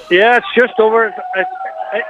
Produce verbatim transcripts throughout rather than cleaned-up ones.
Yeah, it's just over. It, it,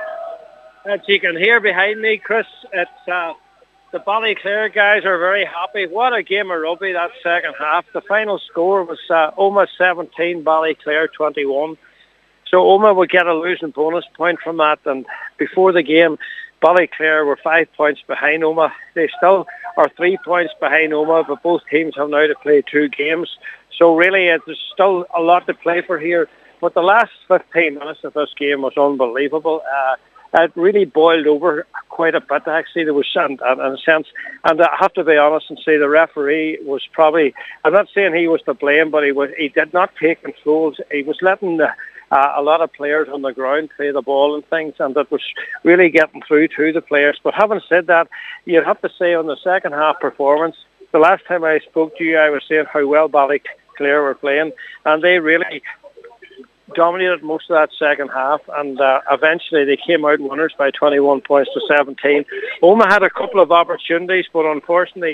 as you can hear behind me, Chris, it's uh, the Ballyclare guys are very happy. What a game of rugby that second half. The final score was uh, Omagh seventeen, Ballyclare twenty-one. So Omagh will get a losing bonus point from that. And before the game, Ballyclare were five points behind Omagh. They still are three points behind Omagh, but both teams have now to play two games. So really, uh, there's still a lot to play for here. But the last fifteen minutes of this game was unbelievable. Uh, it really boiled over quite a bit, actually. There was, in, in a sense, and I have to be honest and say the referee was probably, I'm not saying he was to blame, but he was he did not take control. He was letting the, uh, a lot of players on the ground play the ball and things, and that was really getting through to the players. But having said that, you'd have to say on the second half performance, the last time I spoke to you, I was saying how well Ballyclare were playing, and they really dominated most of that second half, and uh, eventually they came out winners by twenty-one points to seventeen. Omagh had a couple of opportunities, but unfortunately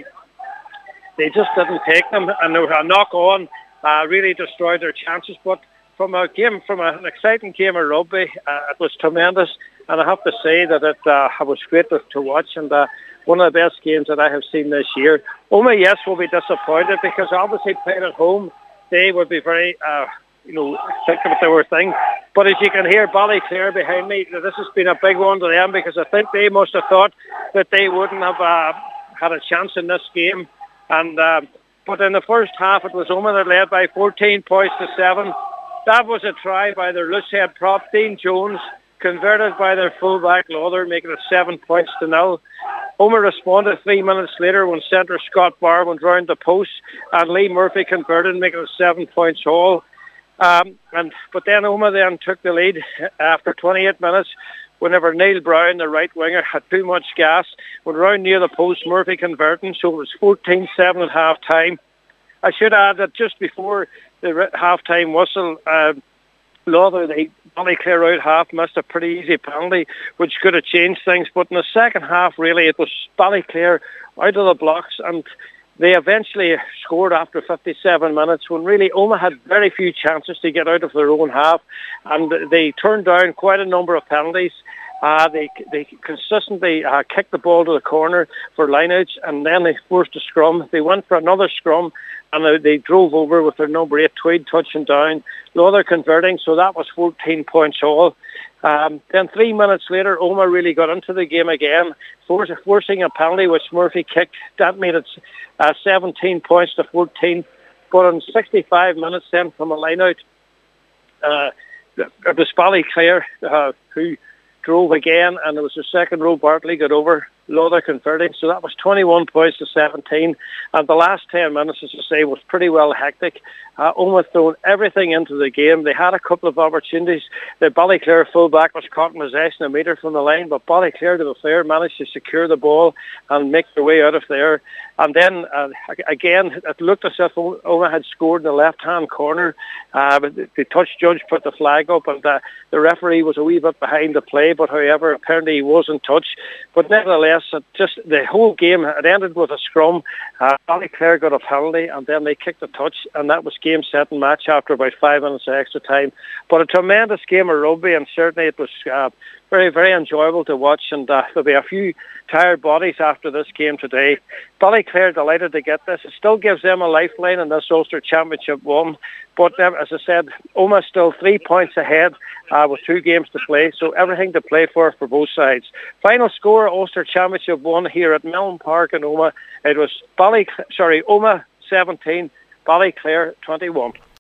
they just didn't take them, and they were a knock-on, uh, really destroyed their chances. But from a game, from an exciting game of rugby, uh, it was tremendous, and I have to say that it, uh, it was great to, to watch, and uh, one of the best games that I have seen this year. Omagh, yes, will be disappointed because obviously playing at home, they would be very Uh, you know, think about their thing. But as you can hear Ballyclare behind me, this has been a big one to them because I think they must have thought that they wouldn't have uh, had a chance in this game. And uh, but in the first half, it was Omagh that led by fourteen points to seven. That was a try by their loosehead prop, Dean Jones, converted by their fullback Lawther, making it seven points to nil. Omagh responded three minutes later when centre Scott Barr went round the post, and Lee Murphy converted, making it seven points all. Um, and but then Omagh then took the lead after twenty-eight minutes whenever Neil Brown, the right winger, had too much gas, went round near the post, Murphy converting, so it was fourteen seven at half time. I should add that just before the half-time whistle, uh, Lawther, the Ballyclare out half, missed a pretty easy penalty, which could have changed things. But in the second half, really, it was Ballyclare out of the blocks, and they eventually scored after fifty-seven minutes when really Omagh had very few chances to get out of their own half, and they turned down quite a number of penalties. Uh, they they consistently uh, kicked the ball to the corner for lineouts, and then they forced a scrum. They went for another scrum, and they drove over with their number eight, Tweed, touching down. Lawther converting, so that was fourteen points all. Um, then three minutes later, Omagh really got into the game again, forcing a penalty which Murphy kicked. That made it uh, seventeen points to fourteen. But in sixty-five minutes then from a lineout, uh, it was Ballyclare uh, who drove again, and it was the second row Bartley got over, Lawther converting, so that was twenty-one points to seventeen, and the last ten minutes, as I say, was pretty well hectic. Uh, Omagh thrown everything into the game. They had a couple of opportunities. The Ballyclare fullback was caught in possession a metre from the line, but Ballyclare, to be fair, managed to secure the ball and make their way out of there. And then, uh, again, it looked as if Omagh had scored in the left-hand corner. Uh, but the touch judge put the flag up, and uh, the referee was a wee bit behind the play, but however, apparently he wasn't touched. But nevertheless, it just the whole game, it ended with a scrum. Uh, Ballyclare got a penalty, and then they kicked a touch, and that was game, set and match after about five minutes of extra time. But a tremendous game of rugby, and certainly it was uh, very, very enjoyable to watch, and uh, there'll be a few tired bodies after this game today. Ballyclare delighted to get this. It still gives them a lifeline in this Ulster Championship one, but um, as I said, Omagh still three points ahead uh, with two games to play, so everything to play for for both sides. Final score, Ulster Championship one here at Mellon Park in Omagh. It was Bally, sorry, Omagh seventeen, Ballyclare twenty-one.